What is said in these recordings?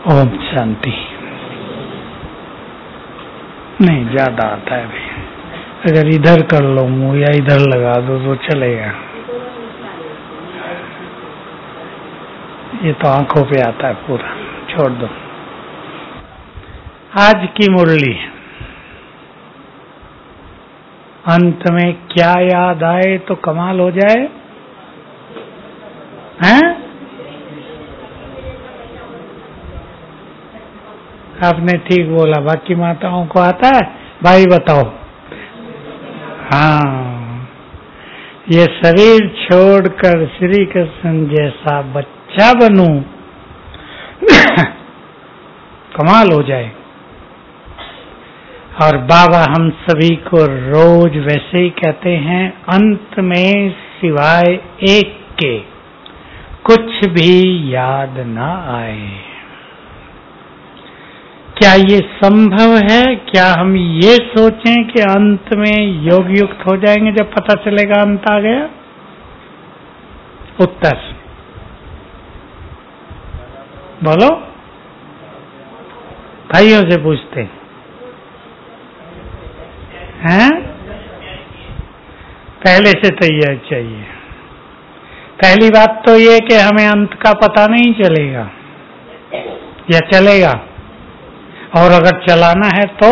ओम शांति। नहीं ज्यादा आता है भाई, अगर इधर कर लो मुंह या इधर लगा दो तो चलेगा। ये तो आंखों पे आता है पूरा, छोड़ दो। आज की मुरली, अंत में क्या याद आए तो कमाल हो जाए, हैं? आपने ठीक बोला, बाकी माताओं को आता है। भाई बताओ। हाँ, ये शरीर छोड़कर श्री कृष्ण जैसा बच्चा बनूं, कमाल हो जाए। और बाबा हम सभी को रोज वैसे ही कहते हैं, अंत में सिवाय एक के कुछ भी याद ना आए। क्या ये संभव है? क्या हम ये सोचें कि अंत में योग युक्त हो जाएंगे जब पता चलेगा अंत आ गया? उत्तर बोलो, भाइयों से पूछते हैं। पहले से तैयार चाहिए। पहली बात तो ये कि हमें अंत का पता नहीं चलेगा या चलेगा, और अगर चलाना है तो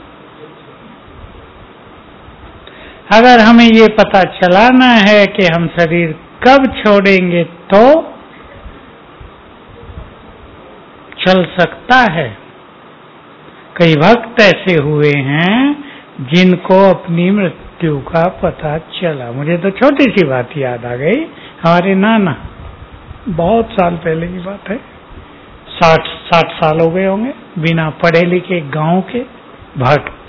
अगर हमें ये पता चलाना है कि हम शरीर कब छोड़ेंगे तो चल सकता है। कई भक्त ऐसे हुए हैं जिनको अपनी मृत्यु का पता चला। मुझे तो छोटी सी बात याद आ गई। हमारे नाना, बहुत साल पहले की बात है, 60 साल हो गए होंगे, बिना पढ़े लिखे गांव के भक्त।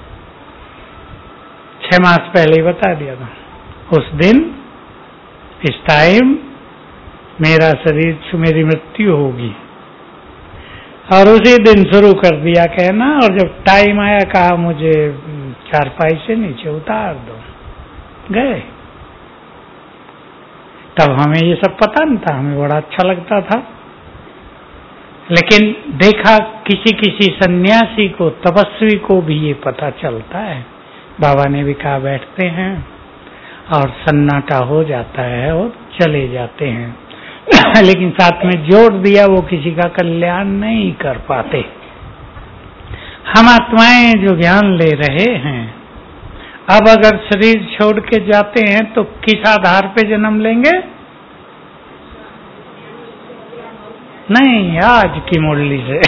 6 मास पहले ही बता दिया था, उस दिन इस टाइम मेरा शरीर, मेरी मृत्यु होगी। और उसी दिन शुरू कर दिया कहना, और जब टाइम आया कहा मुझे चारपाई से नीचे उतार दो, गए। तब हमें ये सब पता नहीं था, हमें बड़ा अच्छा लगता था। लेकिन देखा किसी किसी सन्यासी को, तपस्वी को भी ये पता चलता है। बाबा ने भी कहा बैठते हैं और सन्नाटा हो जाता है और चले जाते हैं। लेकिन साथ में जोड़ दिया वो किसी का कल्याण नहीं कर पाते। हम आत्माएं जो ज्ञान ले रहे हैं, अब अगर शरीर छोड़ के जाते हैं तो किस आधार पे जन्म लेंगे? नहीं, आज की मुरली से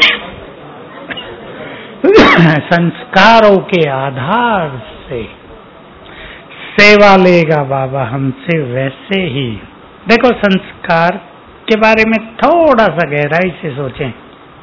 संस्कारों के आधार से सेवा लेगा बाबा हमसे वैसे ही। देखो, संस्कार के बारे में थोड़ा सा गहराई से सोचें।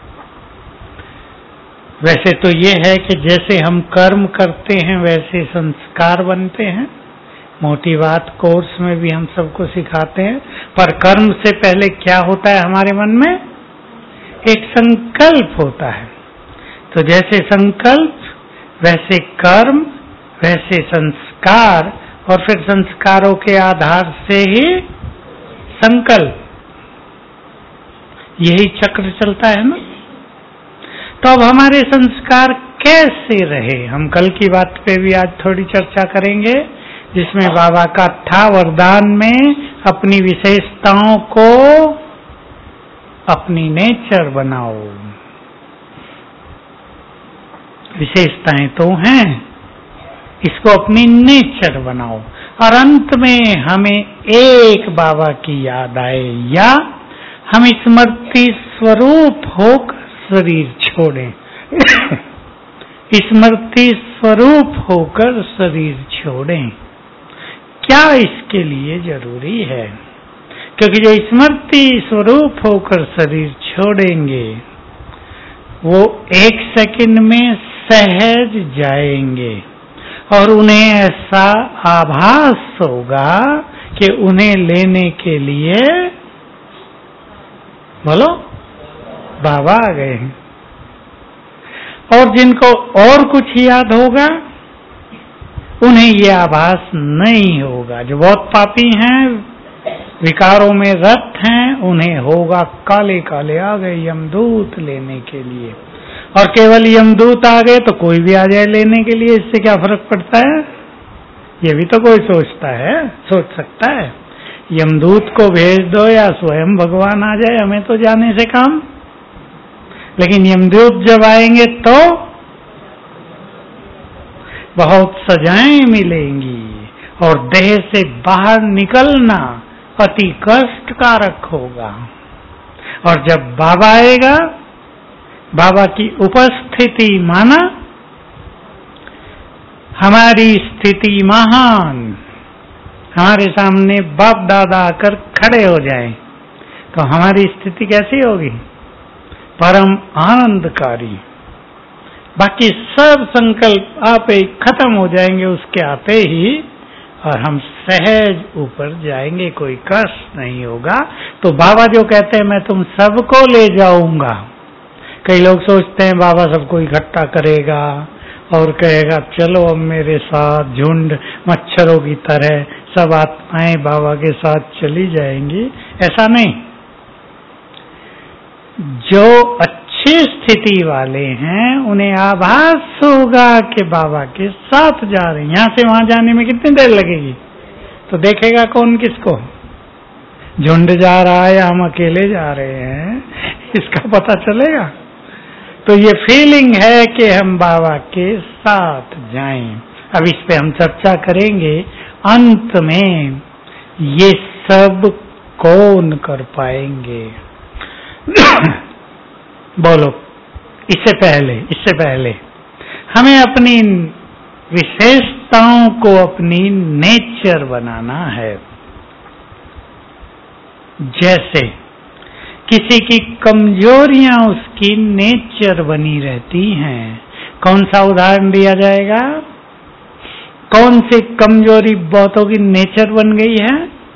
वैसे तो ये है कि जैसे हम कर्म करते हैं वैसे संस्कार बनते हैं। मोटी बात कोर्स में भी हम सबको सिखाते हैं। पर कर्म से पहले क्या होता है हमारे मन में? एक संकल्प होता है। तो जैसे संकल्प वैसे कर्म, वैसे संस्कार, और फिर संस्कारों के आधार से ही संकल्प। यही चक्र चलता है ना। तो अब हमारे संस्कार कैसे रहे, हम कल की बात पे भी आज थोड़ी चर्चा करेंगे, जिसमें बाबा का था वरदान में अपनी विशेषताओं को अपनी नेचर बनाओ। विशेषताएं तो हैं, इसको अपनी नेचर बनाओ। और अंत में हमें एक बाबा की याद आए, या हम स्मृति स्वरूप होकर शरीर छोड़ें। स्मृति स्वरूप होकर शरीर छोड़ें। क्या इसके लिए जरूरी है? क्योंकि जो स्मृति स्वरूप होकर शरीर छोड़ेंगे वो 1 सेकंड में सहज जाएंगे, और उन्हें ऐसा आभास होगा कि उन्हें लेने के लिए, बोलो, बाबा आ गए हैं। और जिनको और कुछ याद होगा उन्हें ये आभास नहीं होगा। जो बहुत पापी हैं विकारों में रत हैं, उन्हें होगा काले काले आ गए यमदूत लेने के लिए। और केवल यमदूत आ गए तो कोई भी आ जाए लेने के लिए, इससे क्या फर्क पड़ता है? ये भी तो कोई सोचता है, सोच सकता है। यमदूत को भेज दो या स्वयं भगवान आ जाए, हमें तो जाने से काम। लेकिन यमदूत जब आएंगे तो बहुत सजाएं मिलेंगी और देह से बाहर निकलना अति कष्टकारक होगा। और जब बाबा आएगा, बाबा की उपस्थिति माना हमारी स्थिति महान, हमारे सामने बाप दादा आकर खड़े हो जाएं तो हमारी स्थिति कैसी होगी? परम आनंदकारी। बाकी सब संकल्प आप ही खत्म हो जाएंगे उसके आते ही, और हम सहज ऊपर जाएंगे, कोई कष्ट नहीं होगा। तो बाबा जो कहते हैं मैं तुम सबको ले जाऊंगा, कई लोग सोचते हैं बाबा सबको इकट्ठा करेगा और कहेगा चलो अब मेरे साथ, झुंड मच्छरों की तरह सब आत्माएं बाबा के साथ चली जाएंगी। ऐसा नहीं। जो अच्छी स्थिति वाले हैं उन्हें आभास होगा कि बाबा के साथ जा रहे हैं। यहां से वहां जाने में कितनी देर लगेगी? तो देखेगा कौन किसको, झुंड जा रहा है या हम अकेले जा रहे हैं, इसका पता चलेगा। तो ये फीलिंग है कि हम बाबा के साथ जाएं। अब इस पे हम चर्चा करेंगे। अंत में ये सब कौन कर पाएंगे? बोलो। इससे पहले हमें अपनी विशेषताओं को अपनी नेचर बनाना है। जैसे किसी की कमजोरियां उसकी नेचर बनी रहती हैं। कौन सा उदाहरण दिया जाएगा? कौन सी कमजोरी बहुतों की नेचर बन गई है?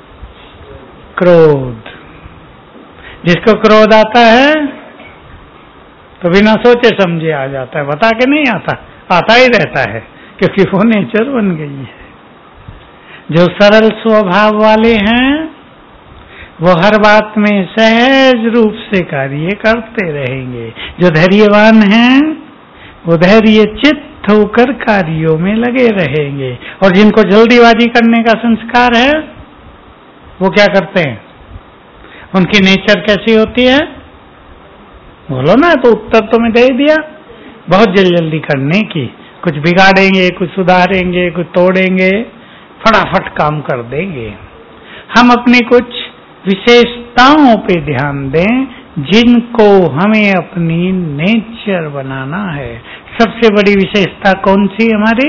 क्रोध। जिसको क्रोध आता है तो बिना सोचे समझे आ जाता है, बता के नहीं आता, आता ही रहता है, क्योंकि वो नेचर बन गई है। जो सरल स्वभाव वाले हैं वो हर बात में सहज रूप से कार्य करते रहेंगे। जो धैर्यवान हैं वो धैर्य चित्त होकर कार्यों में लगे रहेंगे। और जिनको जल्दीबाजी करने का संस्कार है वो क्या करते हैं? उनकी नेचर कैसी होती है? बोलो ना, तो उत्तर तो मैं दे दिया। बहुत जल्दी करने की, कुछ बिगाड़ेंगे, कुछ सुधारेंगे, कुछ तोड़ेंगे, फटाफट काम कर देंगे। हम अपनी कुछ विशेषताओं पे ध्यान दें जिनको हमें अपनी नेचर बनाना है। सबसे बड़ी विशेषता कौन सी हमारी?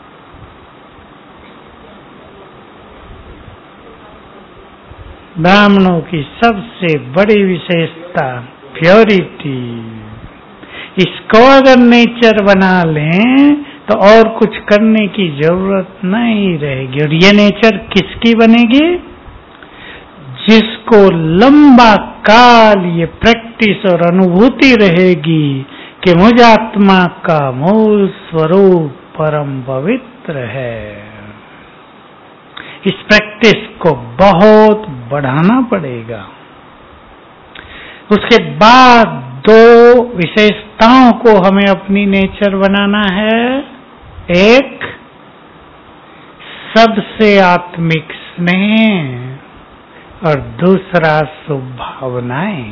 ब्राह्मणों की सबसे बड़ी विशेषता प्योरिटी। इसको अगर नेचर बना लें तो और कुछ करने की जरूरत नहीं रहेगी। और ये नेचर किसकी बनेगी? जिसको लंबा काल ये प्रैक्टिस और अनुभूति रहेगी कि मुझ आत्मा का मूल स्वरूप परम पवित्र है। इस प्रैक्टिस को बहुत बढ़ाना पड़ेगा। उसके बाद दो विशेषताओं को हमें अपनी नेचर बनाना है। एक, सबसे आत्मिक स्नेह, और दूसरा शुभ भावनाएं।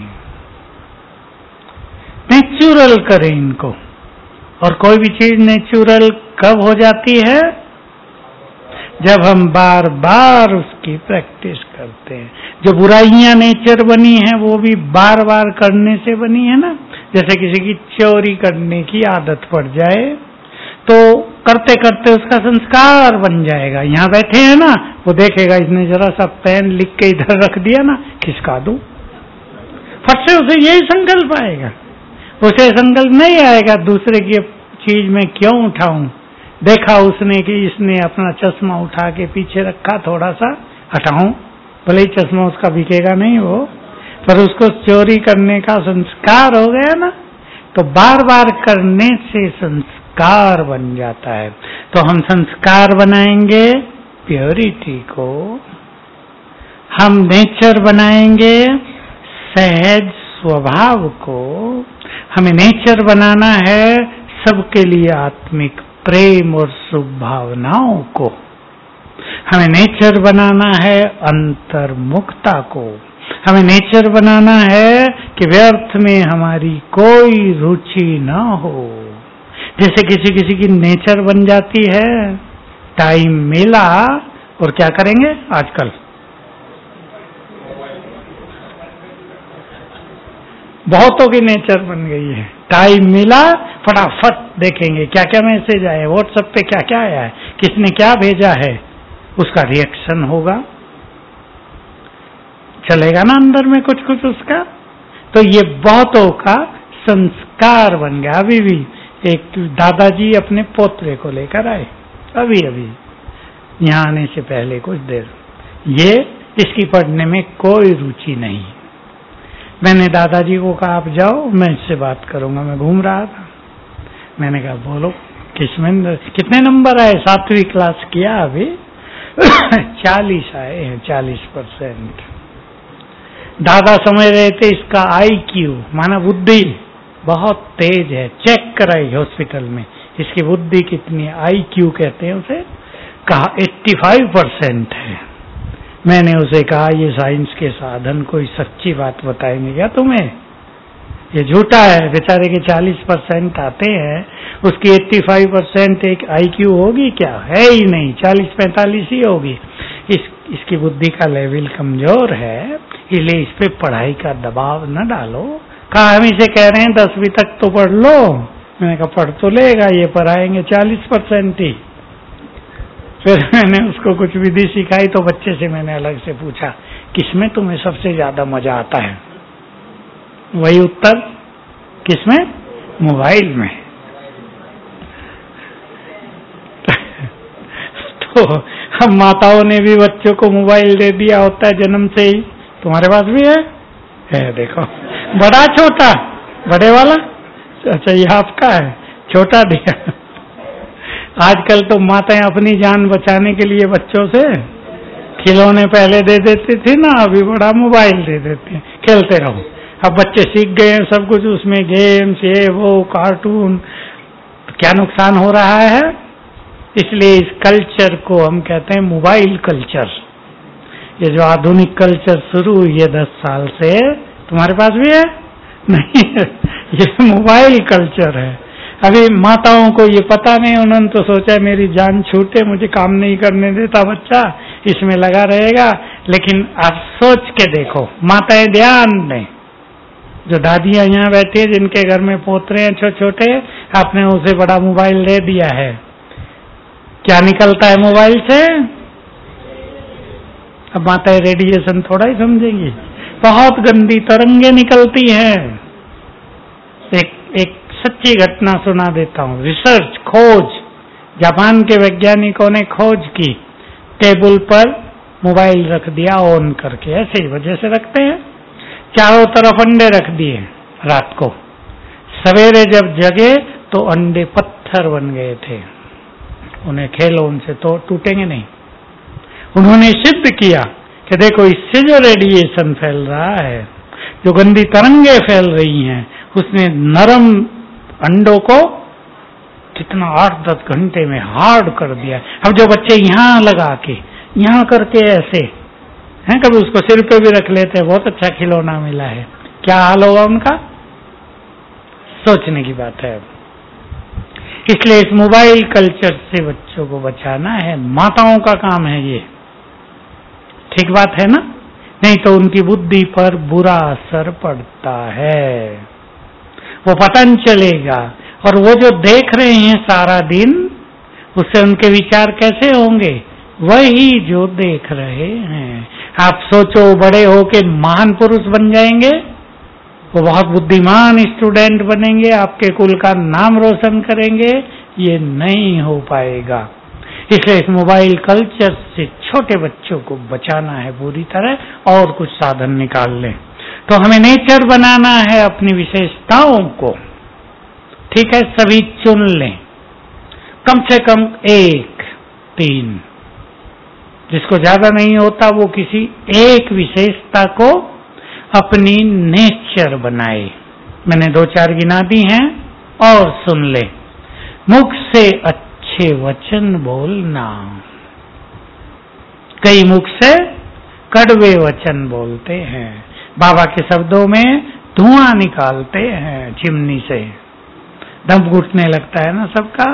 नेचुरल करें इनको। और कोई भी चीज नेचुरल कब हो जाती है? जब हम बार बार उसकी प्रैक्टिस करते हैं। जो बुराइयां नेचर बनी हैं वो भी बार बार करने से बनी है ना। जैसे किसी की चोरी करने की आदत पड़ जाए तो करते करते उसका संस्कार बन जाएगा। यहाँ बैठे हैं ना, वो देखेगा इसने जरा सा पेन लिख के इधर रख दिया ना, खिसका दूं, फट से उसे यही संकल्प आएगा। उसे संकल्प नहीं आएगा दूसरे की चीज में क्यों उठाऊं। देखा उसने कि इसने अपना चश्मा उठा के पीछे रखा, थोड़ा सा हटाऊं, भले ही चश्मा उसका बिकेगा नहीं वो, पर उसको चोरी करने का संस्कार हो गया ना। तो बार बार करने से संस्कार बन जाता है। तो हम संस्कार बनाएंगे प्योरिटी को, हम नेचर बनाएंगे सहज स्वभाव को। हमें नेचर बनाना है सबके लिए आत्मिक प्रेम और शुभ भावनाओं को। हमें नेचर बनाना है अंतर्मुखता को। हमें नेचर बनाना है कि व्यर्थ में हमारी कोई रुचि ना हो। जैसे किसी किसी की नेचर बन जाती है, टाइम मिला और क्या करेंगे आजकल, बहुतों की नेचर बन गई है, टाइम मिला फटाफट देखेंगे क्या क्या मैसेज आया, व्हाट्सएप पे क्या क्या आया है, किसने क्या भेजा है, उसका रिएक्शन होगा, चलेगा ना अंदर में कुछ कुछ उसका। तो ये बहुतों का संस्कार बन गया। अभी भी एक दादाजी अपने पोतरे को लेकर आए, अभी अभी यहाँ आने से पहले कुछ देर, ये इसकी पढ़ने में कोई रुचि नहीं। मैंने दादाजी को कहा आप जाओ, मैं इससे बात करूंगा। मैं घूम रहा था, मैंने कहा बोलो किसमें कितने नंबर आए, 7वीं क्लास किया अभी 40 आए हैं, 40%। दादा समझ रहे थे इसका IQ माना बुद्धि बहुत तेज है, चेक कराई हॉस्पिटल में इसकी बुद्धि कितनी है, IQ कहते हैं उसे, कहा 85% है। मैंने उसे कहा ये साइंस के साधन कोई सच्ची बात बताएंगे क्या तुम्हें, ये झूठा है। बेचारे के 40% आते हैं, उसकी 85% एक IQ होगी क्या, है ही नहीं, 40-45 ही होगी। इसकी बुद्धि का लेवल कमजोर है, इसलिए इस पे पढ़ाई का दबाव न डालो। कहा हम इसे कह रहे हैं 10वीं तक तो पढ़ लो। मैंने कहा पढ़ तो लेगा, ये पढ़ाएंगे 40% ही। फिर मैंने उसको कुछ विधि सिखाई तो बच्चे से मैंने अलग से पूछा किसमें तुम्हें सबसे ज्यादा मजा आता है, वही उत्तर किसमें, मोबाइल में। तो हम माताओं ने भी बच्चों को मोबाइल दे दिया होता है जन्म से ही। तुम्हारे पास भी है देखो, बड़ा छोटा, बड़े वाला, अच्छा ये आपका है, छोटा दिया। आजकल तो माताएं अपनी जान बचाने के लिए बच्चों से खिलौने पहले दे देती थी ना, अभी बड़ा मोबाइल दे देती है, खेलते रहो। अब बच्चे सीख गए हैं सब कुछ उसमें, गेम्स ये वो कार्टून, तो क्या नुकसान हो रहा है। इसलिए इस कल्चर को हम कहते हैं मोबाइल कल्चर। ये जो आधुनिक कल्चर शुरू हुई है 10 साल से, तुम्हारे पास भी है नहीं है, ये मोबाइल कल्चर है। अभी माताओं को ये पता नहीं, उन्होंने तो सोचा मेरी जान छूटे, मुझे काम नहीं करने देता बच्चा, इसमें लगा रहेगा। लेकिन आप सोच के देखो, माताएं ध्यान दें, जो दादियां यहाँ बैठी है जिनके घर में पोतरे हैं छोटे छोटे, आपने उसे बड़ा मोबाइल दे दिया है, क्या निकलता है मोबाइल से। अब माताएं रेडिएशन थोड़ा ही समझेंगी, बहुत गंदी तरंगे निकलती हैं। एक सच्ची घटना सुना देता हूँ, रिसर्च खोज, जापान के वैज्ञानिकों ने खोज की, टेबल पर मोबाइल रख दिया ऑन करके, ऐसे ही वजह से रखते हैं, चारों तरफ अंडे रख दिए। रात को सवेरे जब जगे तो अंडे पत्थर बन गए थे, उन्हें खेलो उनसे तो टूटेंगे नहीं। उन्होंने सिद्ध किया कि देखो इससे जो रेडिएशन फैल रहा है, जो गंदी तरंगे फैल रही हैं, उसने नरम अंडों को कितना 8-10 घंटे में हार्ड कर दिया। अब जो बच्चे यहाँ लगा के, यहाँ करके ऐसे हैं, कभी उसको सिर पे भी रख लेते हैं, बहुत अच्छा खिलौना मिला है, क्या हाल होगा उनका, सोचने की बात है। इसलिए इस मोबाइल कल्चर से बच्चों को बचाना है, माताओं का काम है ये, ठीक बात है ना, नहीं तो उनकी बुद्धि पर बुरा असर पड़ता है, वो पता नहीं चलेगा। और वो जो देख रहे हैं सारा दिन, उससे उनके विचार कैसे होंगे, वही जो देख रहे हैं। आप सोचो बड़े होके महान पुरुष बन जाएंगे, वो बहुत बुद्धिमान स्टूडेंट बनेंगे, आपके कुल का नाम रोशन करेंगे, ये नहीं हो पाएगा। इसलिए इस मोबाइल कल्चर से छोटे बच्चों को बचाना है पूरी तरह, और कुछ साधन निकाल लें। तो हमें नेचर बनाना है अपनी विशेषताओं को, ठीक है, सभी चुन लें, कम से कम 1-3 जिसको ज्यादा नहीं होता वो किसी एक विशेषता को अपनी नेचर बनाए। मैंने 2-4 गिना दी हैं और सुन ले। मुख से अच्छे वचन बोलना, कई मुख से कड़वे वचन बोलते हैं। बाबा के शब्दों में धुआं निकालते हैं चिमनी से, दम घुटने लगता है ना सबका।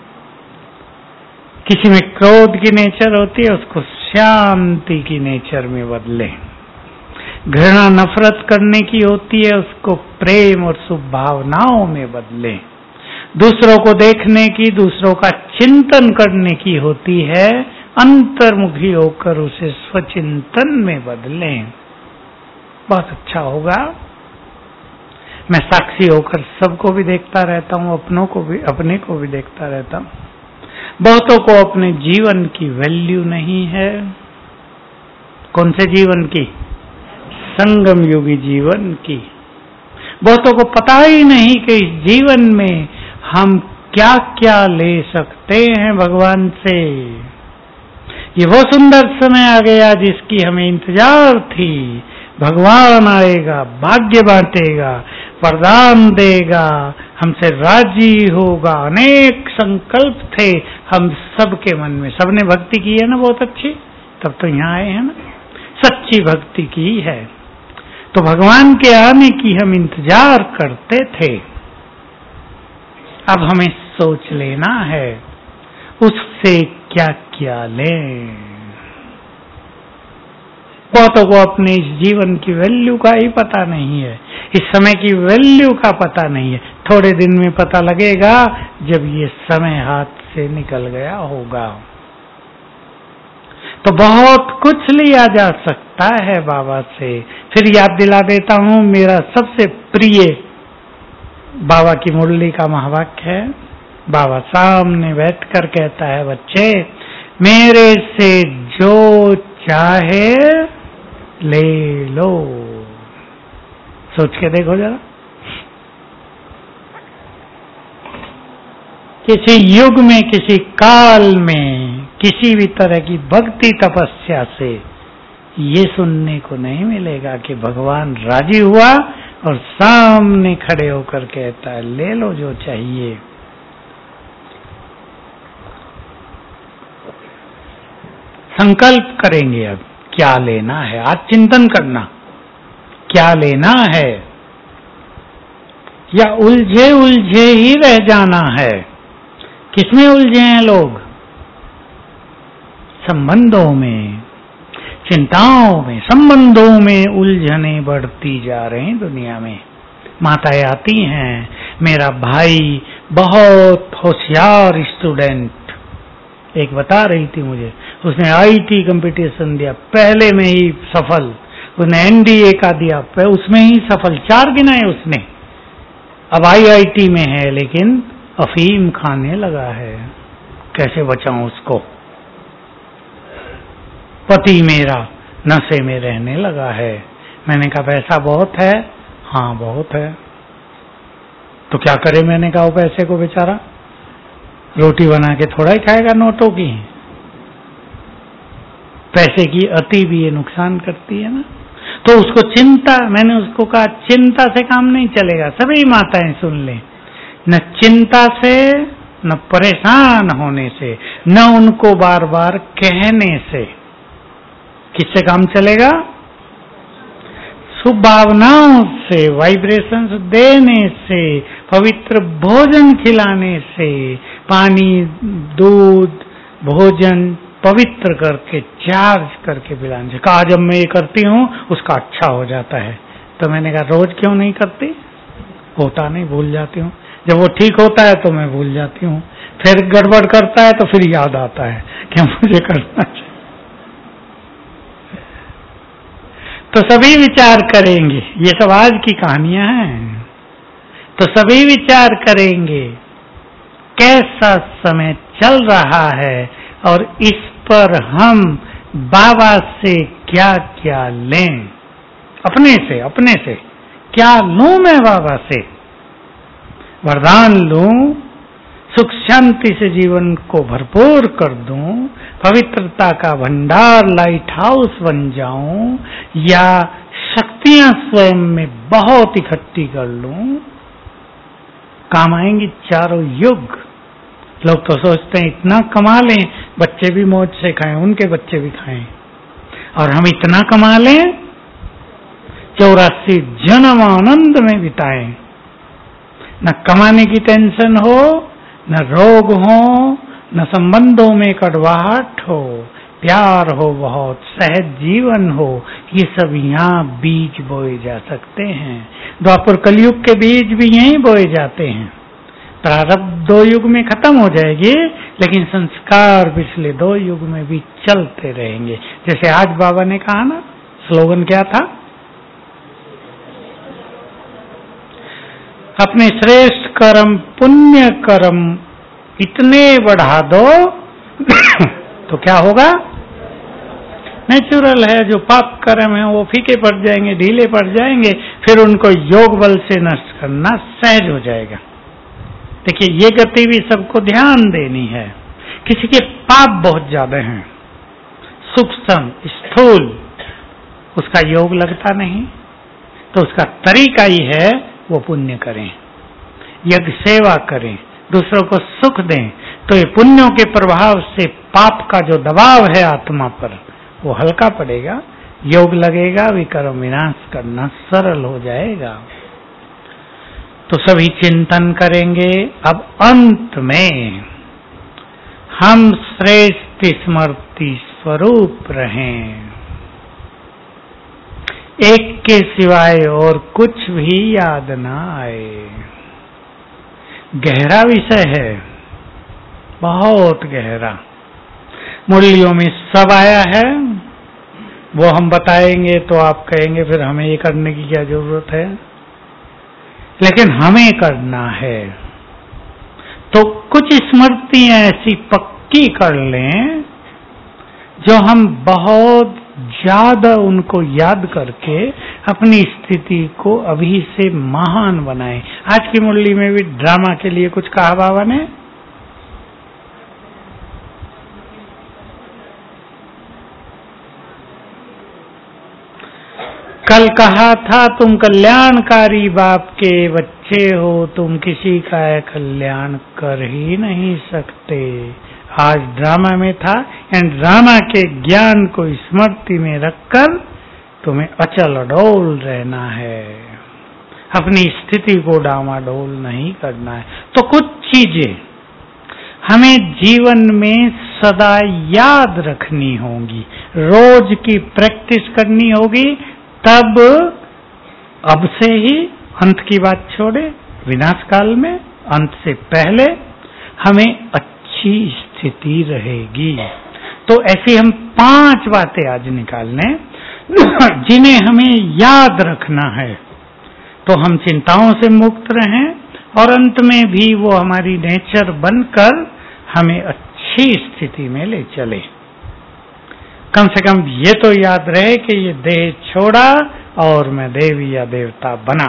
किसी में क्रोध की नेचर होती है, उसको शांति की नेचर में बदले। घृणा नफरत करने की होती है, उसको प्रेम और शुभ भावनाओं में बदले। दूसरों को देखने की, दूसरों का चिंतन करने की होती है, अंतर्मुखी होकर उसे स्वचिंतन में बदलें। बहुत अच्छा होगा। मैं साक्षी होकर सबको भी देखता रहता हूँ, अपने को भी देखता रहता हूँ। बहुतों को अपने जीवन की वैल्यू नहीं है। कौन से जीवन की? संगम युगी जीवन की। बहुतों को पता ही नहीं कि इस जीवन में हम क्या क्या ले सकते हैं भगवान से। ये वो सुंदर समय आ गया जिसकी हमें इंतजार थी। भगवान आएगा, भाग्य बांटेगा, वरदान देगा, हमसे राजी होगा। अनेक संकल्प थे हम सबके मन में। सबने भक्ति की है ना बहुत अच्छी, तब तो यहाँ आए हैं ना। सच्ची भक्ति की है तो भगवान के आने की हम इंतजार करते थे। अब हमें सोच लेना है उससे क्या क्या लें। बहुतों को अपने इस जीवन की वैल्यू का ही पता नहीं है, इस समय की वैल्यू का पता नहीं है। थोड़े दिन में पता लगेगा जब ये समय हाथ से निकल गया होगा। तो बहुत कुछ लिया जा सकता है बाबा से। फिर याद दिला देता हूं, मेरा सबसे प्रिय बाबा की मुरली का महावाक्य है। बाबा सामने बैठकर कहता है, बच्चे मेरे से जो चाहे ले लो। सोच के देखो जरा, किसी युग में, किसी काल में, किसी भी तरह की भक्ति तपस्या से ये सुनने को नहीं मिलेगा कि भगवान राजी हुआ और सामने खड़े होकर कहता है ले लो जो चाहिए। संकल्प करेंगे अब क्या लेना है। आज चिंतन करना क्या लेना है, या उलझे उलझे ही रह जाना है। किसमें उलझे हैं लोग? संबंधों में, चिंताओं में, संबंधों में उलझने बढ़ती जा रही हैं दुनिया में। माताएं आती हैं, मेरा भाई बहुत होशियार स्टूडेंट, एक बता रही थी मुझे, उसने आईटी कंपटीशन दिया, पहले में ही सफल। उसने एनडीए का दिया, उसमें ही सफल, 4 गिनाए उसने। अब आईआईटी में है लेकिन अफीम खाने लगा है। कैसे बचाऊं उसको? पति मेरा नशे में रहने लगा है। मैंने कहा पैसा बहुत है? हाँ बहुत है। तो क्या करे? मैंने कहा वो पैसे को बेचारा रोटी बना के थोड़ा ही खाएगा नोटों की। पैसे की अति भी ये नुकसान करती है ना। तो उसको चिंता, मैंने उसको कहा चिंता से काम नहीं चलेगा। सभी माताएं सुन लें, न चिंता से, न परेशान होने से, न उनको बार बार कहने से। किससे काम चलेगा? शुभ भावनाओं से, वाइब्रेशंस देने से, पवित्र भोजन खिलाने से, पानी, दूध, भोजन पवित्र करके, चार्ज करके पिलाने से। कहा जब मैं ये करती हूँ उसका अच्छा हो जाता है। तो मैंने कहा रोज क्यों नहीं करती? होता नहीं, भूल जाती हूँ। जब वो ठीक होता है तो मैं भूल जाती हूँ, फिर गड़बड़ करता है तो फिर याद आता है कि मुझे करना चाहिए। तो सभी विचार करेंगे, ये सब आज की कहानियां हैं। तो सभी विचार करेंगे कैसा समय चल रहा है और इस पर हम बाबा से क्या क्या लें। अपने से क्या लूं मैं बाबा से? वरदान लूं, सुख शांति से जीवन को भरपूर कर दूं, पवित्रता का भंडार लाइट हाउस बन जाऊं, या शक्तियां स्वयं में बहुत इकट्ठी कर लूं, काम आएंगी चारों युग। लोग तो सोचते हैं इतना कमा लें, बच्चे भी मौज से खाएं, उनके बच्चे भी खाएं, और हम इतना कमा लें 84 जन्म आनंद में बिताएं, न कमाने की टेंशन हो, न रोग हो, न संबंधों में कड़वाहट हो, प्यार हो, बहुत सहज जीवन हो। ये सब यहाँ बीज बोए जा सकते हैं। द्वापर कलयुग के बीज भी यहीं बोए जाते हैं। प्रारब्ध 2 युग में खत्म हो जाएगी, लेकिन संस्कार पिछले 2 युग में भी चलते रहेंगे। जैसे आज बाबा ने कहा ना, स्लोगन क्या था? अपने श्रेष्ठ कर्म पुण्य कर्म इतने बढ़ा दो तो क्या होगा? नेचुरल है, जो पाप कर्म है वो फीके पड़ जाएंगे, ढीले पड़ जाएंगे, फिर उनको योग बल से नष्ट करना सहज हो जाएगा। देखिए, ये गति भी सबको ध्यान देनी है। किसी के पाप बहुत ज्यादा हैं, सूक्ष्म स्थूल, उसका योग लगता नहीं, तो उसका तरीका ही है वो पुण्य करें, यज्ञ सेवा करें, दूसरों को सुख दें। तो ये पुण्यों के प्रभाव से पाप का जो दबाव है आत्मा पर, वो हल्का पड़ेगा, योग लगेगा, विकर्म विनाश करना सरल हो जाएगा। तो सभी चिंतन करेंगे। अब अंत में हम श्रेष्ठ स्मृति स्वरूप रहें, एक के सिवाय और कुछ भी याद ना आए। गहरा विषय है, बहुत गहरा। मुरलियों में सब आया है, वो हम बताएंगे तो आप कहेंगे फिर हमें ये करने की क्या जरूरत है, लेकिन हमें करना है। तो कुछ स्मृतियां ऐसी पक्की कर लें जो हम बहुत ज्यादा उनको याद करके अपनी स्थिति को अभी से महान बनाएं। आज की मुरली में भी ड्रामा के लिए कुछ कहा बाबा ने। कल कहा था तुम कल्याणकारी बाप के बच्चे हो, तुम किसी का कल्याण कर ही नहीं सकते। आज ड्रामा में था, एंड ड्रामा के ज्ञान को स्मृति में रखकर तुम्हें अचल अडोल रहना है, अपनी स्थिति को डामाडोल नहीं करना है। तो कुछ चीजें हमें जीवन में सदा याद रखनी होंगी, रोज की प्रैक्टिस करनी होगी। तब अब से ही अंत की बात छोड़े, विनाश काल में, अंत से पहले हमें अच्छी स्थिति रहेगी। तो ऐसी हम 5 बातें आज निकालने जिन्हें हमें याद रखना है, तो हम चिंताओं से मुक्त रहें और अंत में भी वो हमारी नेचर बनकर हमें अच्छी स्थिति में ले चले। कम से कम ये तो याद रहे कि ये देह छोड़ा और मैं देवी या देवता बना।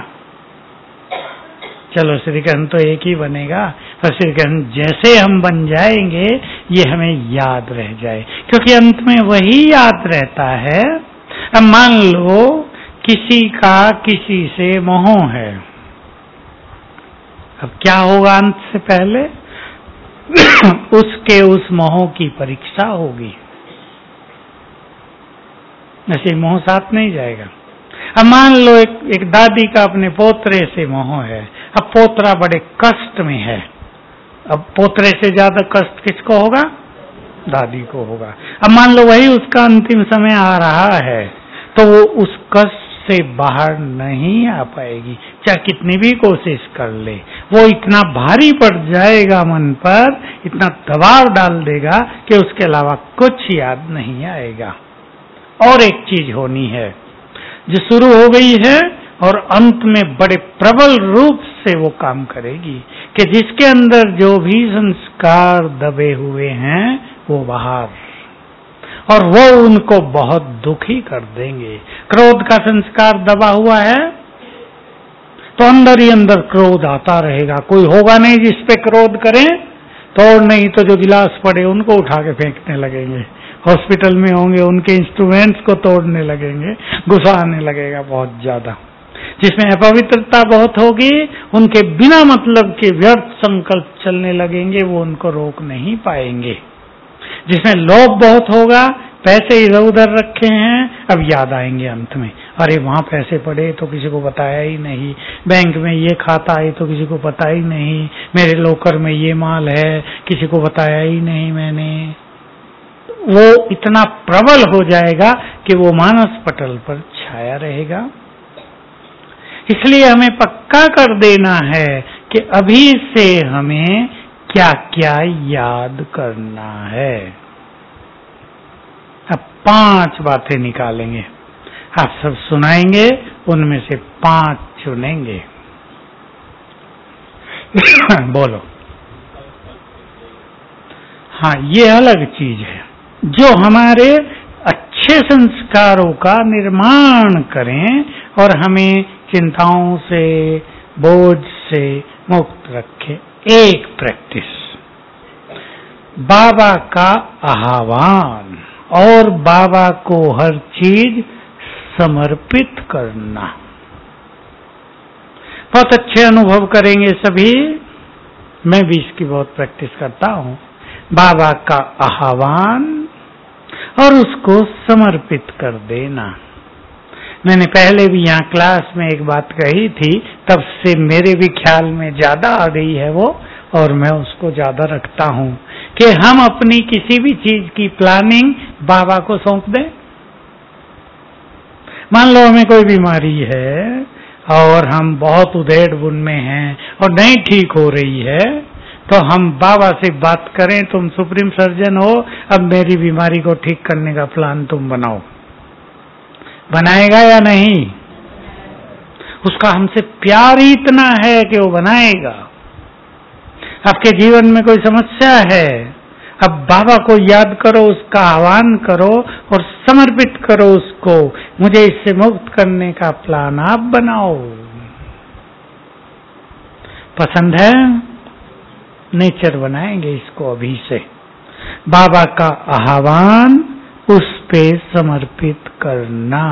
चलो श्री कृष्ण तो एक ही बनेगा, पर श्री कृष्ण जैसे हम बन जाएंगे ये हमें याद रह जाए, क्योंकि अंत में वही याद रहता है। अब मान लो किसी का किसी से मोह है, अब क्या होगा? अंत से पहले उसके उस मोह की परीक्षा होगी, ऐसे मोह साथ नहीं जाएगा। अब मान लो एक दादी का अपने पोतरे से मोह है, अब पोतरा बड़े कष्ट में है, अब पोतरे से ज्यादा कष्ट किसको होगा? दादी को होगा। अब मान लो वही उसका अंतिम समय आ रहा है, तो वो उस कष्ट से बाहर नहीं आ पाएगी, चाहे कितनी भी कोशिश कर ले। वो इतना भारी पड़ जाएगा मन पर, इतना दबाव डाल देगा कि उसके अलावा कुछ याद नहीं आएगा। और एक चीज होनी है जो शुरू हो गई है और अंत में बड़े प्रबल रूप से वो काम करेगी, कि जिसके अंदर जो भी संस्कार दबे हुए हैं वो बाहर, और वो उनको बहुत दुखी कर देंगे। क्रोध का संस्कार दबा हुआ है तो अंदर ही अंदर क्रोध आता रहेगा, कोई होगा नहीं जिस पे क्रोध करें, तोड़ नहीं तो जो गिलास पड़े उनको उठा के फेंकने लगेंगे, हॉस्पिटल में होंगे उनके इंस्ट्रूमेंट्स को तोड़ने लगेंगे, गुस्सा आने लगेगा बहुत ज्यादा। जिसमें अपवित्रता बहुत होगी, उनके बिना मतलब के व्यर्थ संकल्प चलने लगेंगे, वो उनको रोक नहीं पाएंगे। जिसमें लोभ बहुत होगा, पैसे इधर उधर रखे हैं, अब याद आएंगे अंत में, अरे वहां पैसे पड़े तो किसी को बताया ही नहीं, बैंक में ये खाता है तो किसी को पता ही नहीं, मेरे लॉकर में ये माल है किसी को बताया ही नहीं मैंने। वो इतना प्रबल हो जाएगा कि वो मानस पटल पर छाया रहेगा। इसलिए हमें पक्का कर देना है कि अभी से हमें क्या क्या याद करना है। अब 5 बातें निकालेंगे, आप सब सुनाएंगे, उनमें से 5 चुनेंगे। बोलो। हाँ, ये अलग चीज है जो हमारे अच्छे संस्कारों का निर्माण करें और हमें चिंताओं से, बोझ से मुक्त रखे। एक प्रैक्टिस, बाबा का आह्वान और बाबा को हर चीज समर्पित करना। बहुत अच्छे अनुभव करेंगे सभी। मैं भी इसकी बहुत प्रैक्टिस करता हूं। बाबा का आह्वान और उसको समर्पित कर देना। मैंने पहले भी यहाँ क्लास में एक बात कही थी, तब से मेरे भी ख्याल में ज्यादा आ गई है वो, और मैं उसको ज्यादा रखता हूँ कि हम अपनी किसी भी चीज की प्लानिंग बाबा को सौंप दें। मान लो हमें कोई बीमारी है और हम बहुत उधेड़ बुन में हैं और नहीं ठीक हो रही है, तो हम बाबा से बात करें, तुम सुप्रीम सर्जन हो, अब मेरी बीमारी को ठीक करने का प्लान तुम बनाओ। बनाएगा या नहीं? उसका हमसे प्यार ही इतना है कि वो बनाएगा। आपके जीवन में कोई समस्या है, अब बाबा को याद करो, उसका आह्वान करो और समर्पित करो उसको, मुझे इससे मुक्त करने का प्लान आप बनाओ। पसंद है? नेचर बनाएंगे इसको अभी से। बाबा का आह्वान, उस पे समर्पित करना।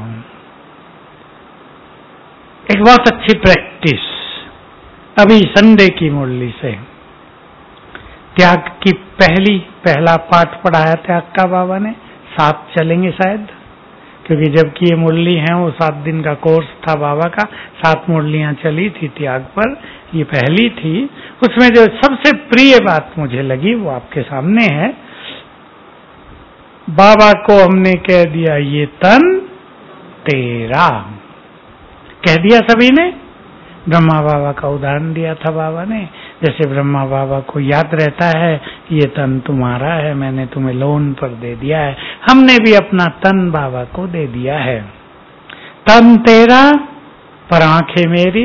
एक बहुत अच्छी प्रैक्टिस अभी संडे की मुरली से, त्याग की पहला पाठ पढ़ाया त्याग का बाबा ने। 7 चलेंगे शायद, क्योंकि जबकि ये मुरली है वो 7 दिन का कोर्स था बाबा का, 7 मुरलियां चली थी त्याग पर, ये पहली थी। उसमें जो सबसे प्रिय बात मुझे लगी वो आपके सामने है। बाबा को हमने कह दिया ये तन तेरा, कह दिया सभी ने। ब्रह्मा बाबा का उदाहरण दिया था बाबा ने, जैसे ब्रह्मा बाबा को याद रहता है ये तन तुम्हारा है, मैंने तुम्हें लोन पर दे दिया है। हमने भी अपना तन बाबा को दे दिया है। तन तेरा पर आंखें मेरी,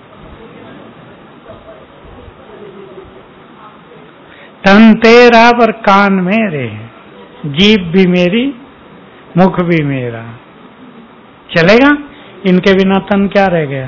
तन तेरा पर कान मेरे, जीभ भी मेरी, मुख भी मेरा। चलेगा? इनके बिना तन क्या रह गया?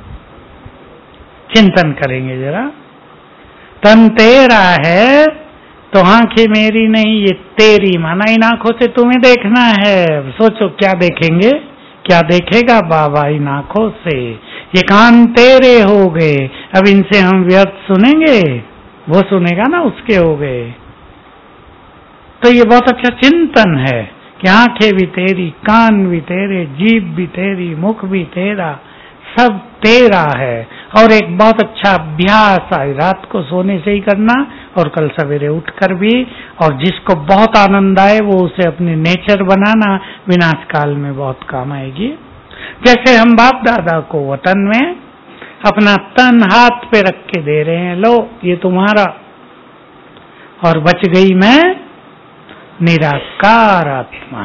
चिंतन करेंगे जरा। तन तेरा है तो आंखें मेरी नहीं, ये तेरी, माना इन आंखों से तुम्हें देखना है। सोचो क्या देखेंगे, क्या देखेगा बाबा इन आंखों से। ये कान तेरे हो गए, अब इनसे हम व्यर्थ सुनेंगे? वो सुनेगा ना, उसके हो गए। तो ये बहुत अच्छा चिंतन है कि आंखें भी तेरी, कान भी तेरे, जीभ भी तेरी, मुख भी तेरा, सब तेरा है। और एक बहुत अच्छा अभ्यास आज रात को सोने से ही करना और कल सवेरे उठकर भी, और जिसको बहुत आनंद आए वो उसे अपने नेचर बनाना, विनाश काल में बहुत काम आएगी। जैसे हम बाप दादा को वतन में अपना तन हाथ पे रख के दे रहे हैं, लो ये तुम्हारा, और बच गई मैं निराकार आत्मा।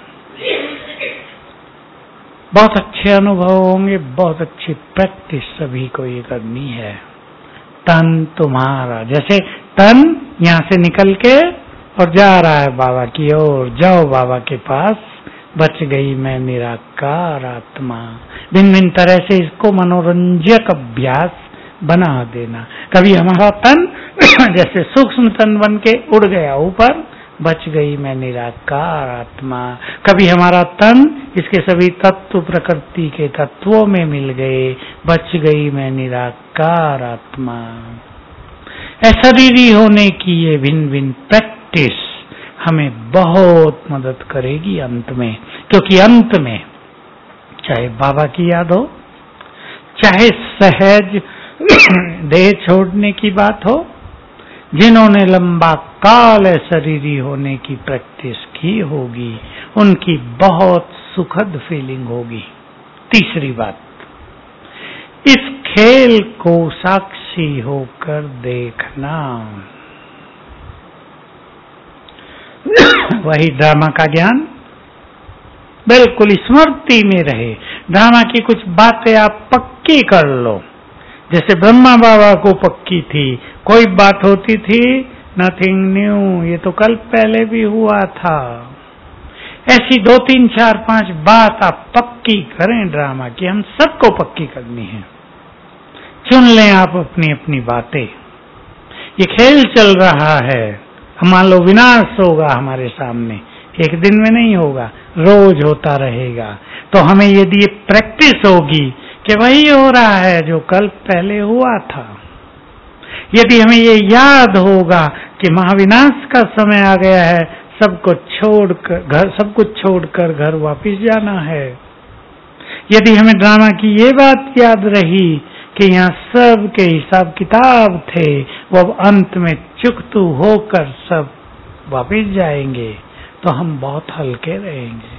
बहुत अच्छे अनुभव होंगे, बहुत अच्छी प्रैक्टिस सभी को ये करनी है। तन तुम्हारा, जैसे तन यहाँ से निकल के और जा रहा है बाबा की ओर, जाओ बाबा के पास, बच गई मैं निराकार आत्मा। भिन्न भिन्न तरह से इसको मनोरंजक अभ्यास बना देना। कभी हमारा तन जैसे सूक्ष्म तन बन के उड़ गया ऊपर, बच गई मैं निराकार आत्मा। कभी हमारा तन इसके सभी तत्व प्रकृति के तत्वों में मिल गए, बच गई मैं निराकार आत्मा। अशरीरी होने की ये भिन्न भिन्न प्रैक्टिस हमें बहुत मदद करेगी अंत में, क्योंकि अंत में चाहे बाबा की याद हो, चाहे सहज देह छोड़ने की बात हो, जिन्होंने लंबा काल अशरीरी होने की प्रैक्टिस की होगी, उनकी बहुत सुखद फीलिंग होगी। तीसरी बात, इस खेल को साक्षी होकर देखना। वही ड्रामा का ज्ञान बिल्कुल स्मृति में रहे। ड्रामा की कुछ बातें आप पक्की कर लो, जैसे ब्रह्मा बाबा को पक्की थी, कोई बात होती थी नथिंग न्यू, ये तो कल पहले भी हुआ था। ऐसी 2, 3, 4, 5 बात आप पक्की करें ड्रामा की, हम सबको पक्की करनी है। चुन लें आप अपनी अपनी बातें। ये खेल चल रहा है, मान लो विनाश होगा हमारे सामने, एक दिन में नहीं होगा, रोज होता रहेगा। तो हमें यदि ये प्रैक्टिस होगी कि वही हो रहा है जो कल पहले हुआ था, यदि हमें ये याद होगा कि महाविनाश का समय आ गया है, सब कुछ छोड़कर घर वापस जाना है, यदि हमें ड्रामा की ये बात याद रही कि यहाँ सब के हिसाब किताब थे, वो अब अंत में चुकतू होकर सब वापस जाएंगे, तो हम बहुत हल्के रहेंगे।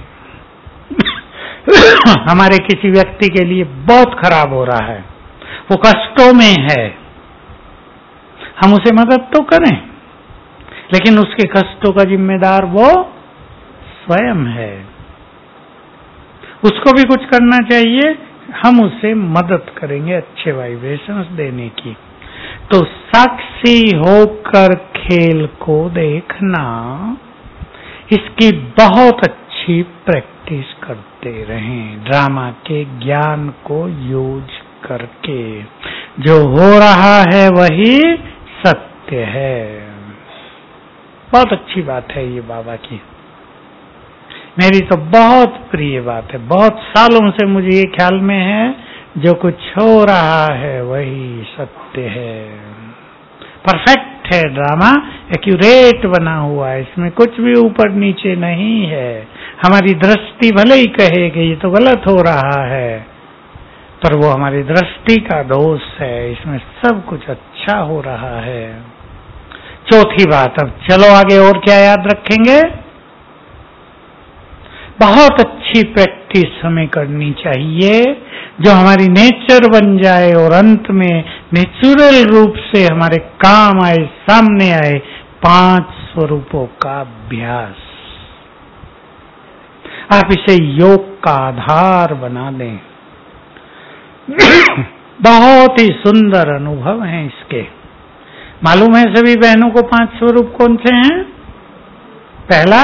हमारे किसी व्यक्ति के लिए बहुत खराब हो रहा है, वो कष्टों में है, हम उसे मदद तो करें, लेकिन उसके कष्टों का जिम्मेदार वो स्वयं है। उसको भी कुछ करना चाहिए, हम उसे मदद करेंगे अच्छे वाइब्रेशंस देने की। तो साक्षी होकर खेल को देखना, इसकी बहुत अच्छी प्रैक्टिस करते रहें, ड्रामा के ज्ञान को यूज करके। जो हो रहा है वही सत्य है। बहुत अच्छी बात है ये बाबा की, मेरी तो बहुत प्रिय बात है। बहुत सालों से मुझे ये ख्याल में है, जो कुछ हो रहा है वही सत्य है। परफेक्ट है ड्रामा, एक्यूरेट बना हुआ है, इसमें कुछ भी ऊपर नीचे नहीं है। हमारी दृष्टि भले ही कहे कि ये तो गलत हो रहा है, पर वो हमारी दृष्टि का दोष है, इसमें सब कुछ अच्छा हो रहा है। चौथी बात, अब चलो आगे और क्या याद रखेंगे। बहुत अच्छी प्रैक्टिस हमें करनी चाहिए, जो हमारी नेचर बन जाए और अंत में नेचुरल रूप से हमारे काम आए, सामने आए। 5 स्वरूपों का अभ्यास, आप इसे योग का आधार बना दें। बहुत ही सुंदर अनुभव हैं इसके। मालूम है सभी बहनों को 5 स्वरूप कौन से हैं? पहला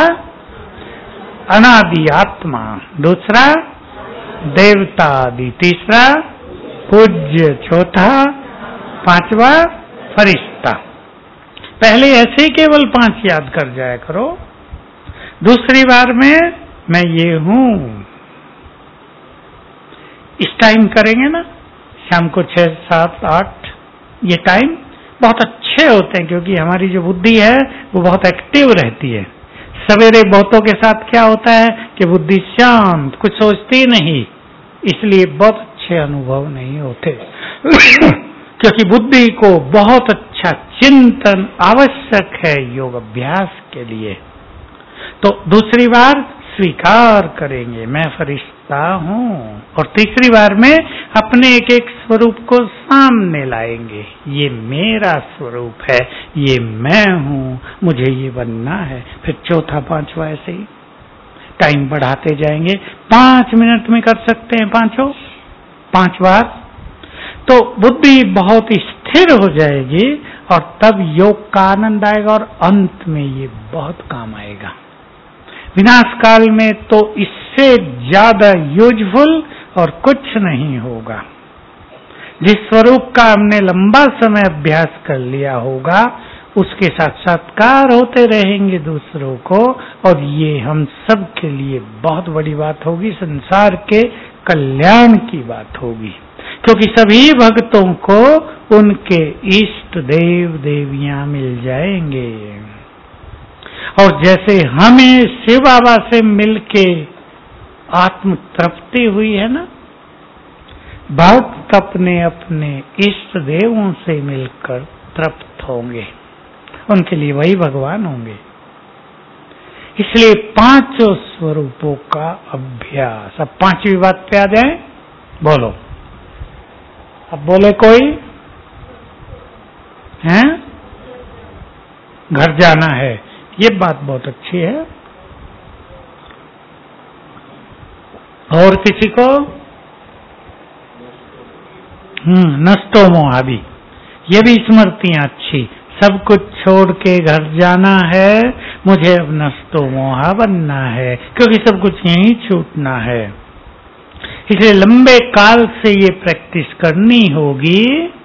अनादि आत्मा, दूसरा देवता आदि, तीसरा पूज्य, चौथा, 5वां फरिश्ता। पहले ऐसे ही केवल 5 याद कर जाया करो, दूसरी बार में मैं ये हूं। इस टाइम करेंगे ना, शाम को 6, 7, 8, ये टाइम बहुत अच्छे होते हैं, क्योंकि हमारी जो बुद्धि है वो बहुत एक्टिव रहती है। सवेरे बहुतों के साथ क्या होता है कि बुद्धि शांत, कुछ सोचती नहीं, इसलिए बहुत अच्छे अनुभव नहीं होते। क्योंकि बुद्धि को बहुत अच्छा चिंतन आवश्यक है योग अभ्यास के लिए। तो दूसरी बार स्वीकार करेंगे मैं फरिश्ता हूं, और तीसरी बार में अपने एक एक स्वरूप को सामने लाएंगे। ये मेरा स्वरूप है, ये मैं हूं, मुझे ये बनना है। फिर चौथा, 5वां ऐसे ही टाइम बढ़ाते जाएंगे। 5 मिनट में कर सकते हैं 5 बार, तो बुद्धि बहुत स्थिर हो जाएगी और तब योग का आनंद आएगा और अंत में ये बहुत काम आएगा। विनाश काल में तो इससे ज्यादा यूजफुल और कुछ नहीं होगा। जिस स्वरूप का हमने लंबा समय अभ्यास कर लिया होगा उसके साक्षात्कार होते रहेंगे दूसरों को, और ये हम सब के लिए बहुत बड़ी बात होगी, संसार के कल्याण की बात होगी, क्योंकि सभी भक्तों को उनके इष्ट देव देवियां मिल जाएंगे। और जैसे हमें शिव बाबा से मिलके आत्म तृप्ति हुई है ना, भक्त अपने अपने इष्ट देवों से मिलकर तृप्त होंगे, उनके लिए वही भगवान होंगे। इसलिए पांचों स्वरूपों का अभ्यास। अब पांचवी बात पे आ जाए, बोलो, अब बोले कोई हैं? घर जाना है, ये बात बहुत अच्छी है। और किसी को नष्टो मोहाबी, ये भी स्मृतियां अच्छी। सब कुछ छोड़ के घर जाना है, मुझे अब नष्टो मोहा बनना है, क्योंकि सब कुछ यहीं छूटना है। इसलिए लंबे काल से ये प्रैक्टिस करनी होगी।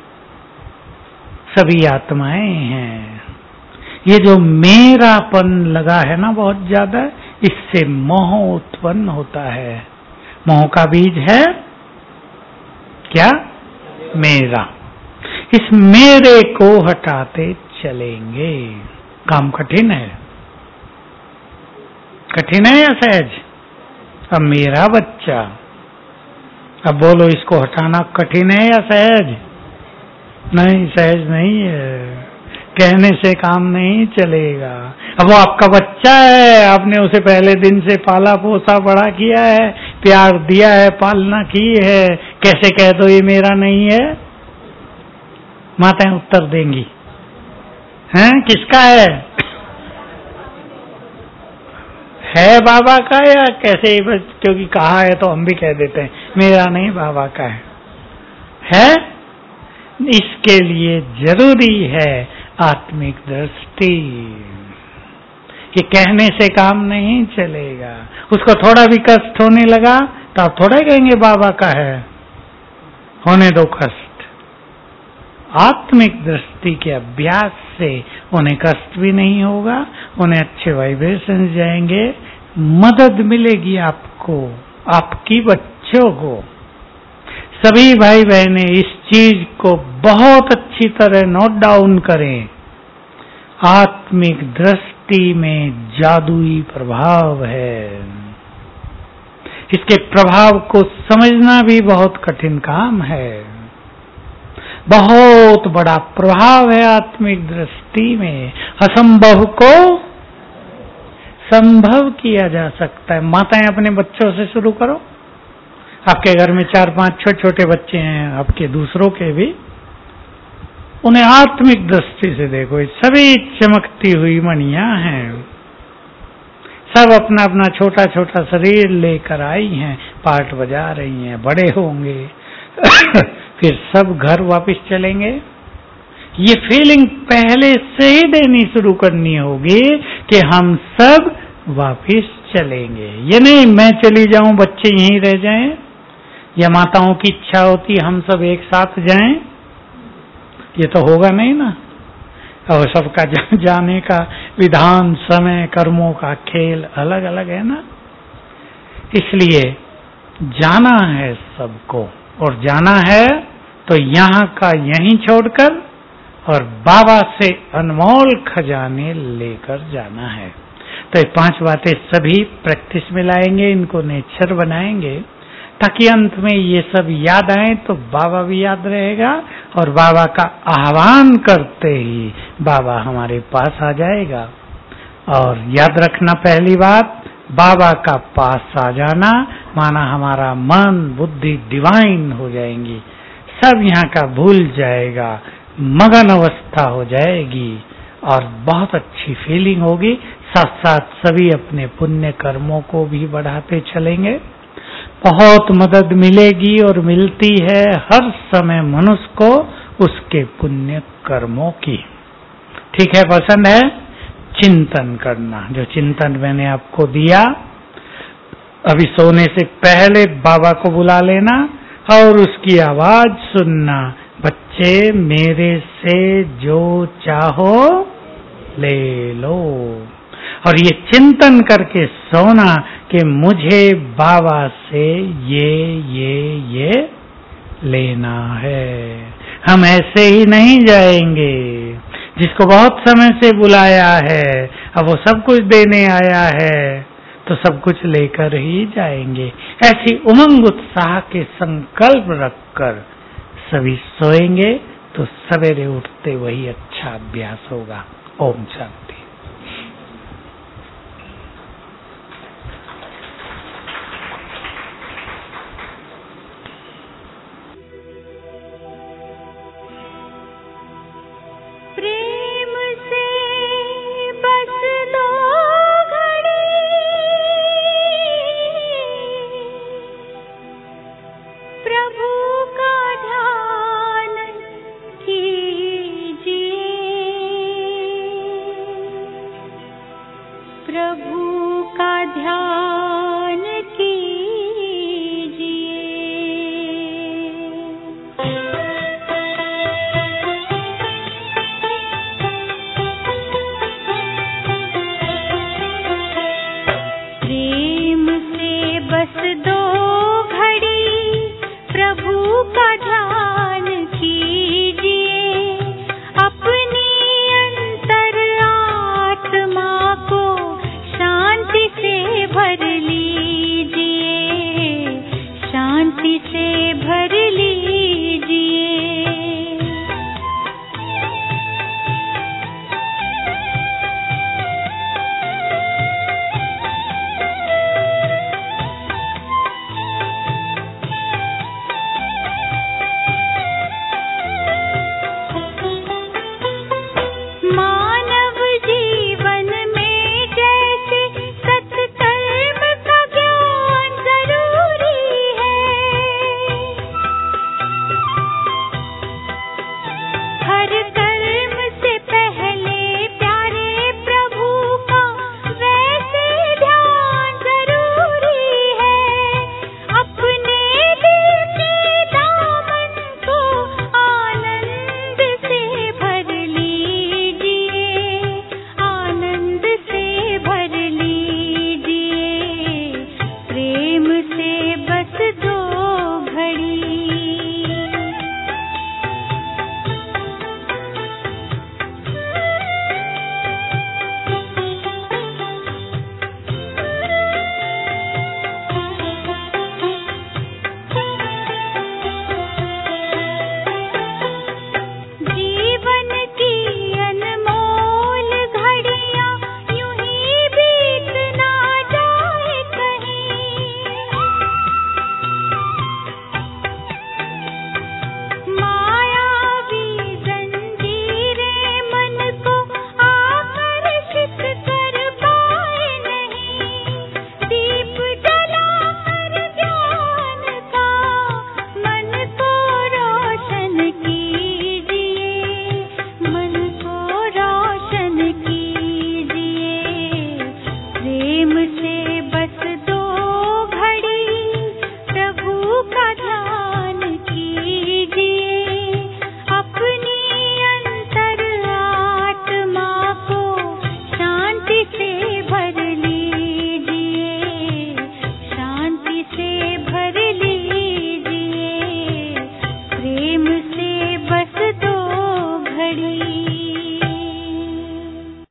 सभी आत्माएं हैं, ये जो मेरापन लगा है ना बहुत ज्यादा, इससे मोह उत्पन्न होता है। मोह का बीज है क्या? मेरा। इस मेरे को हटाते चलेंगे। काम कठिन है, कठिन है या सहज? अब मेरा बच्चा, अब बोलो इसको हटाना कठिन है या सहज? नहीं, सहज नहीं है, कहने से काम नहीं चलेगा। अब वो आपका बच्चा है, आपने उसे पहले दिन से पाला पोसा बड़ा किया है, प्यार दिया है, पालना की है, कैसे कह दो ये मेरा नहीं है? माताएं उत्तर देंगी, हैं किसका है? है बाबा का या कैसे? क्योंकि कहा है तो हम भी कह देते हैं, मेरा नहीं बाबा का है? इसके लिए जरूरी है आत्मिक दृष्टि, कि कहने से काम नहीं चलेगा। उसको थोड़ा भी कष्ट होने लगा तो आप थोड़ा कहेंगे बाबा का है, होने दो कष्ट। आत्मिक दृष्टि के अभ्यास से उन्हें कष्ट भी नहीं होगा, उन्हें अच्छे वाइब्रेशन जाएंगे, मदद मिलेगी आपको, आपकी बच्चों को। सभी भाई बहनें इस चीज को बहुत अच्छी तरह नोट डाउन करें। आत्मिक दृष्टि में जादुई प्रभाव है। इसके प्रभाव को समझना भी बहुत कठिन काम है। बहुत बड़ा प्रभाव है आत्मिक दृष्टि में। असंभव को संभव किया जा सकता है। माताएं अपने बच्चों से शुरू करो। आपके घर में 4-5 छोटे छोटे बच्चे हैं, आपके दूसरों के भी, उन्हें आत्मिक दृष्टि से देखो। सभी चमकती हुई मणियां हैं, सब अपना अपना छोटा छोटा शरीर लेकर आई हैं, पार्ट बजा रही हैं, बड़े होंगे फिर सब घर वापस चलेंगे। ये फीलिंग पहले से ही देनी शुरू करनी होगी कि हम सब वापस चलेंगे। ये नहीं मैं चली जाऊं बच्चे यहीं रह जाएं, या माताओं की इच्छा होती हम सब एक साथ जाएं, ये तो होगा नहीं ना। और सबका जाने का विधान, समय, कर्मों का खेल अलग अलग है ना। इसलिए जाना है सबको, और जाना है तो यहाँ का यहीं छोड़कर और बाबा से अनमोल खजाने लेकर जाना है। तो ये 5 बातें सभी प्रैक्टिस में लाएंगे, इनको नेचर बनाएंगे, ताकि अंत में ये सब याद आए तो बाबा भी याद रहेगा, और बाबा का आह्वान करते ही बाबा हमारे पास आ जाएगा। और याद रखना, पहली बात, बाबा का पास आ जाना माना हमारा मन बुद्धि डिवाइन हो जाएंगी, सब यहाँ का भूल जाएगा, मगन अवस्था हो जाएगी, और बहुत अच्छी फीलिंग होगी। साथ साथ सभी अपने पुण्य कर्मों को भी बढ़ाते चलेंगे। बहुत मदद मिलेगी और मिलती है हर समय मनुष्य को उसके पुण्य कर्मों की। ठीक है, पसंद है? चिंतन करना, जो चिंतन मैंने आपको दिया, अभी सोने से पहले बाबा को बुला लेना, और उसकी आवाज सुनना, बच्चे मेरे से जो चाहो ले लो। और ये चिंतन करके सोना कि मुझे बाबा से ये लेना है। हम ऐसे ही नहीं जाएंगे। जिसको बहुत समय से बुलाया है, अब वो सब कुछ देने आया है, तो सब कुछ लेकर ही जाएंगे। ऐसी उमंग उत्साह के संकल्प रखकर सभी सोएंगे तो सवेरे उठते वही अच्छा अभ्यास होगा। ओम शांति। बस दो घड़ी प्रभु का